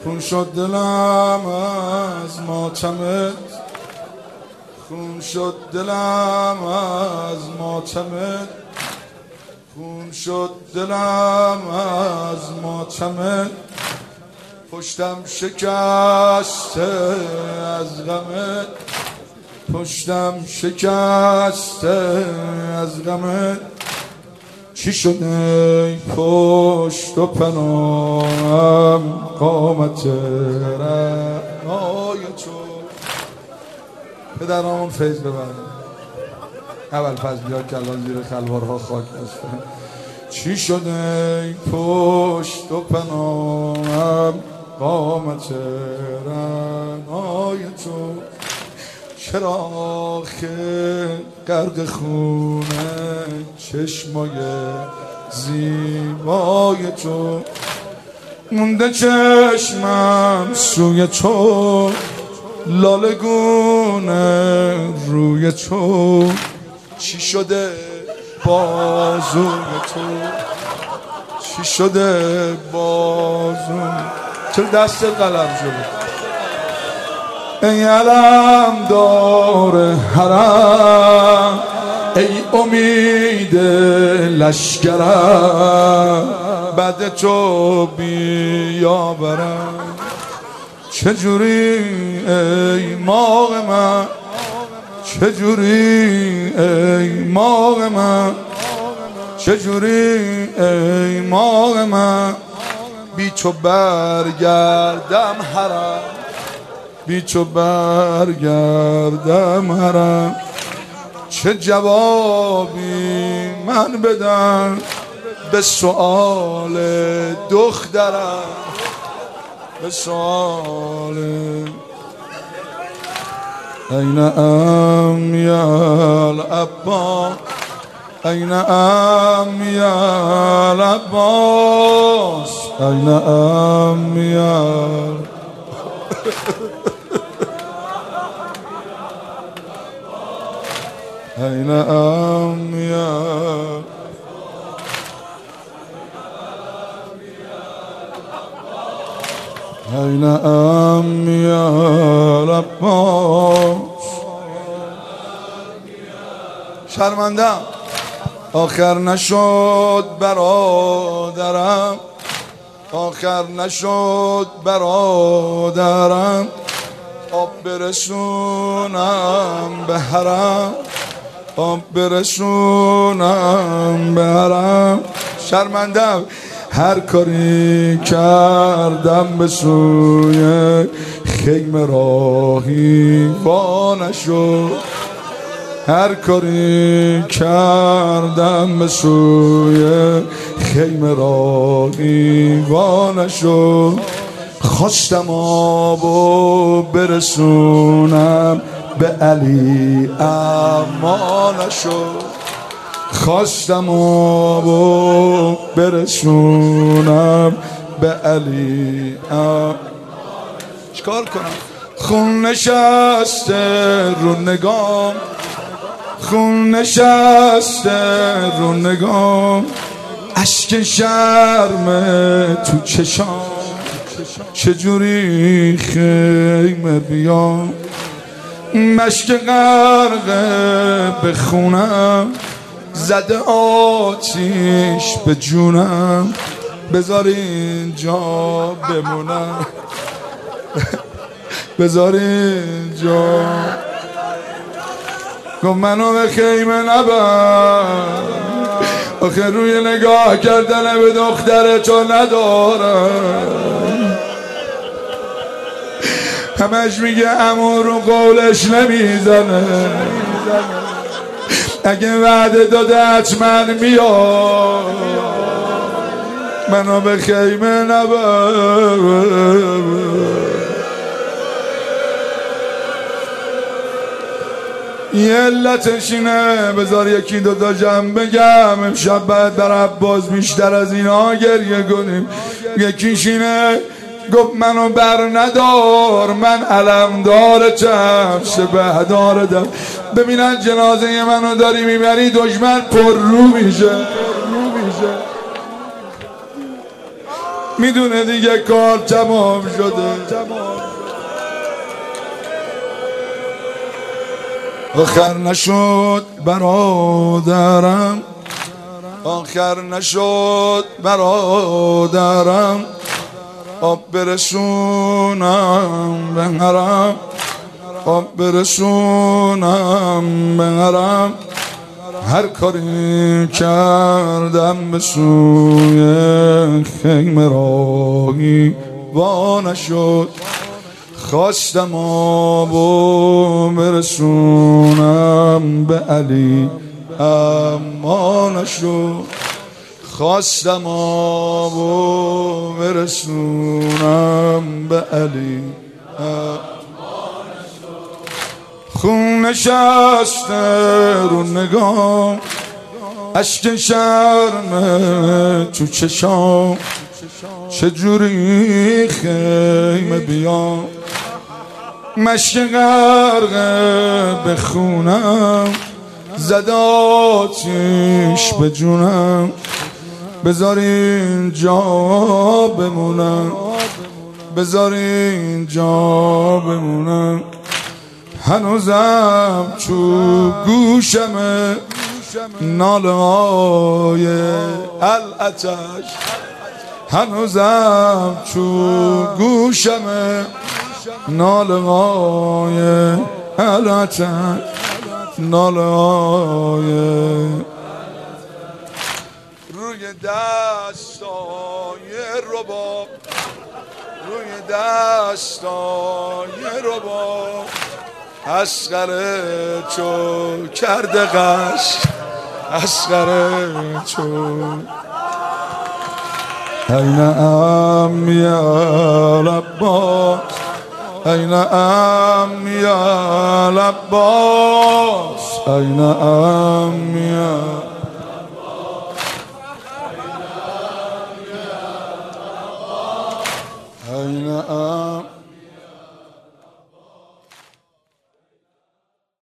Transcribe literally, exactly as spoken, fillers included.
خون شد دلم از ماتمت، خون شد دلم از ماتمت، خون شد دلم از ماتمت، پشتم شکسته از غمت، پشتم شکسته از غمت. چی شده پشت و پناهم قامت رنای تو. پدرامون فیض ببرن اول فضلیا کلان زیر خلوارها خاک هستن. چی شده پشت و پناهم قامت رنای تو. چراغ غرق خونه چشمای زیبای تو. مونده چشمم سوی تو، لاله گونه روی تو. چی شده بازوی تو، چی شده بازوی. چرا دست قلم شده؟ ای علم دار حرم، ای امید لشکرم، بعد تو بیاورم. چجوری ای ماغ من، چجوری ای ماغ من، چجوری ای ماغ من. بی تو برگردم حرم، بی تو برگردم حرم. چه جوابی من بدم به سؤال دخترم، به سؤال. این ام یا العباس، این ام یا العباس، این ام یا این ام یا این ام یا العباس. شرمندم آخر نشد برادرم، آخر نشد برادرم. آب برسونم به حرم، آب برسونم به حرم. شرمندم هر کاری کردم به سوی خیمه راهی وا نشد، هر کاری کردم به سوی خیمه راهی وا نشد. خواستم آبو برسونم به علی اما نشد، خواستم آبو برسونم به علی اما. چکار کنم؟ خون نشسته رو نگام، خون نشسته رو نگام. اشک شرم تو چشام، چجوری خیمه بیام. مشک غرقه به خونم، زده آتیش به جونم. بذار اینجا بمونم، بذار اینجا. گفت منو به خیمه نبر، آخه روی نگاه کردن به دختر تو ندارم. همش میگه عمو رو قولش نمیزنه، اگه وعده داده حتما میاد. منو به خیمه نبر. یه علتش اینه، بذار یکی دوتا جمع بگم. امشب باید در عباس بیشتر از اینا گریه کنیم. یکیش اینه گفت منو بر ندار، من علمدارتم، سپه داردم. ببینن جنازه منو داری میبری دشمن پر رو میشه. میدونه دیگه کار تمام شده. آخر نشد برادرم، آخر نشد برادرم، آب برسونم به حرم، آب برسونم به حرم. هر کاری کردم به سوی خیمه راهی وا نشد. خواستم آبو برسونم به علی اما نشد. خواستم آبو برسونم به علی اما نشد. خون نشسته رو نگام، اشک شرم تو چشام، چجوری خیمه بیام. مشک غرقه بخونم، زد آتیش به جونم. بذار اینجا بمونم، بذار اینجا بمونم. هنوزم تو گوشمه ناله های العطش، هنوزم تو گوشمه ناله های العطش، ناله های روی دستای رباب، روی دستای رباب. اصغر چو کرده غش، اصغر چو این ام یا لباس، این ام یا لباس، این ام یا این ام